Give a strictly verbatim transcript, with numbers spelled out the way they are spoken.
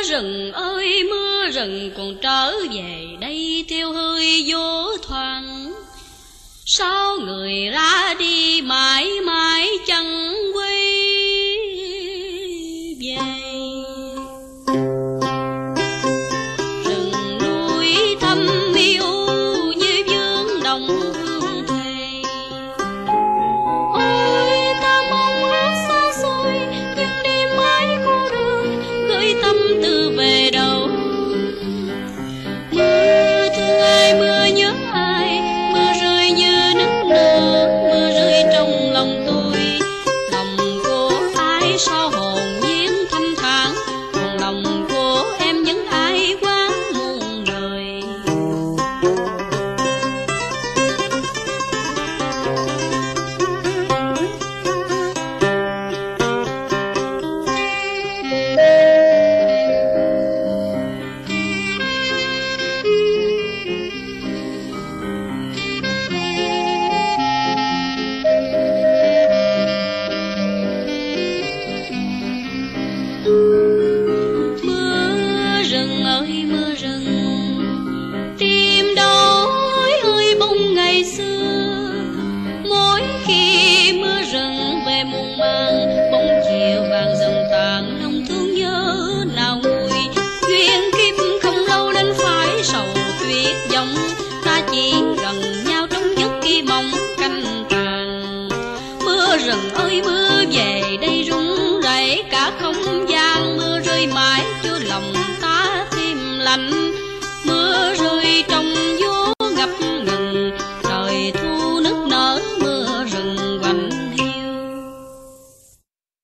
rừng ơi mưa rừng còn trở về đây theo hơi gió thoảng. Sao người ra đi mãi mãi chẳng quay về. Rừng núi thâm yêu như vương đồng hương thề. Ôi ta mong hát xa xôi nhưng đi mãi cô đơn, gửi tâm tư về đâu. Mưa thương ai mưa nhớ ai, mưa rơi như nức nở, mưa rơi trong lòng tôi. Lòng của ai sao hồn nhiên thanh thản, còn lòng của em những ai quá muôn đời. Mưa rừng ơi mưa rừng, tìm đâu ơi ơi bóng ngày xưa. Mỗi khi mưa rừng về muôn màng, bóng chiều vàng dần tàn, lòng thương nhớ nào nguôi. Duyên kiếp không lâu nên phải sầu tuyệt vọng, ta chỉ gần nhau trong giấc kỳ mộng canh tràn. Mưa rừng ơi mưa về đây rung rẩy cả không gian, mưa rơi mãi cho lòng ta thêm lạnh. Mưa rơi trong